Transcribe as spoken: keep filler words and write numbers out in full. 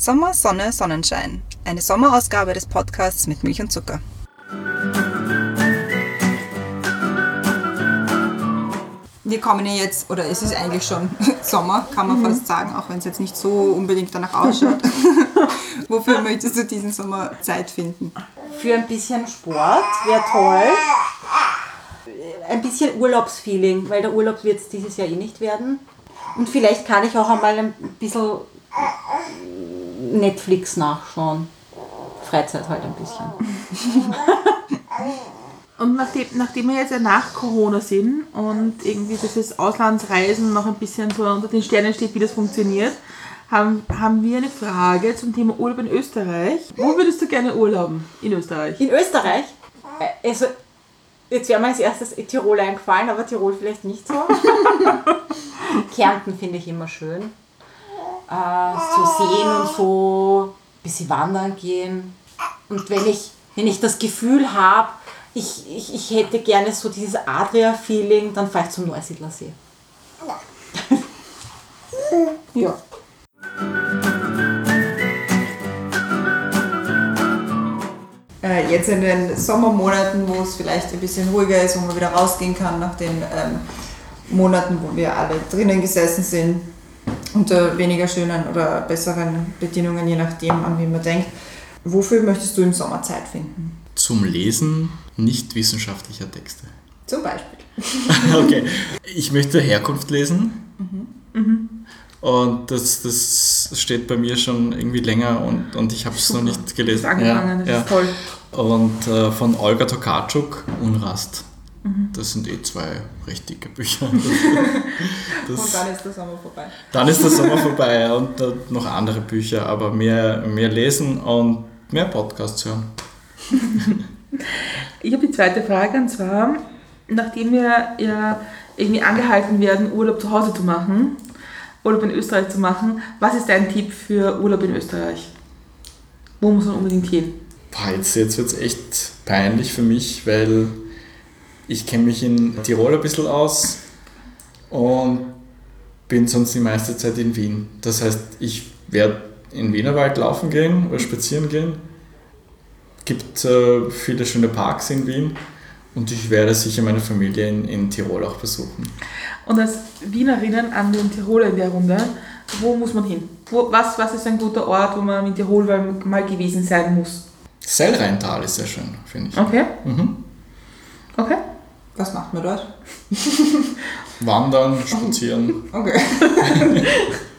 Sommer, Sonne, Sonnenschein. Eine Sommerausgabe des Podcasts mit Milch und Zucker. Wir kommen ja jetzt, oder es ist eigentlich schon Sommer, kann man mhm. fast sagen, auch wenn es jetzt nicht so unbedingt danach ausschaut. Wofür möchtest du diesen Sommer Zeit finden? Für ein bisschen Sport wäre toll. Ein bisschen Urlaubsfeeling, weil der Urlaub wird es dieses Jahr eh nicht werden. Und vielleicht kann ich auch einmal ein bisschen Netflix nachschauen. Freizeit halt ein bisschen. Und nachdem, nachdem wir jetzt ja nach Corona sind und irgendwie dieses Auslandsreisen noch ein bisschen so unter den Sternen steht, wie das funktioniert, haben, haben wir eine Frage zum Thema Urlaub in Österreich. Wo würdest du gerne urlauben in Österreich? In Österreich? Also, jetzt wäre mir als erstes Tirol eingefallen, aber Tirol vielleicht nicht so. Kärnten finde ich immer schön. Äh, so sehen und so, ein bisschen wandern gehen. Und wenn ich, wenn ich das Gefühl habe, ich, ich, ich hätte gerne so dieses Adria-Feeling, dann fahre ich zum Neusiedlersee. Ja. Äh, jetzt in den Sommermonaten, wo es vielleicht ein bisschen ruhiger ist, wo man wieder rausgehen kann, nach den ähm, Monaten, wo wir alle drinnen gesessen sind, unter weniger schönen oder besseren Bedingungen, je nachdem, an wie man denkt. Wofür möchtest du im Sommer Zeit finden? Zum Lesen nicht wissenschaftlicher Texte. Zum Beispiel. Okay. Ich möchte Herkunft lesen. Mhm. Mhm. Und das, das steht bei mir schon irgendwie länger und, und ich habe es noch nicht gelesen. Das ist angefangen, ja, das ja. ist toll. Und äh, von Olga Tokarczuk, Unrast. Mhm. Das sind eh zwei recht dicke Bücher. Das, und dann ist der Sommer vorbei. Dann ist der Sommer vorbei und äh, noch andere Bücher, aber mehr, mehr lesen und mehr Podcasts hören. Ich habe die zweite Frage, und zwar, nachdem wir ja irgendwie angehalten werden, Urlaub zu Hause zu machen, Urlaub in Österreich zu machen, was ist dein Tipp für Urlaub in Österreich? Wo muss man unbedingt hin? Boah, jetzt jetzt wird es echt peinlich für mich, weil ich kenne mich in Tirol ein bisschen aus und bin sonst die meiste Zeit in Wien. Das heißt, ich werde in Wienerwald laufen gehen oder spazieren gehen. Es gibt äh, viele schöne Parks in Wien und ich werde sicher meine Familie in, in Tirol auch besuchen. Und als Wienerinnen an den Tiroler in der Runde, wo muss man hin? Wo, was, was ist ein guter Ort, wo man in Tirol mal gewesen sein muss? Sellrheintal ist sehr schön, finde ich. Okay. Mhm. Okay. Was macht man dort? Wandern, spazieren. Okay.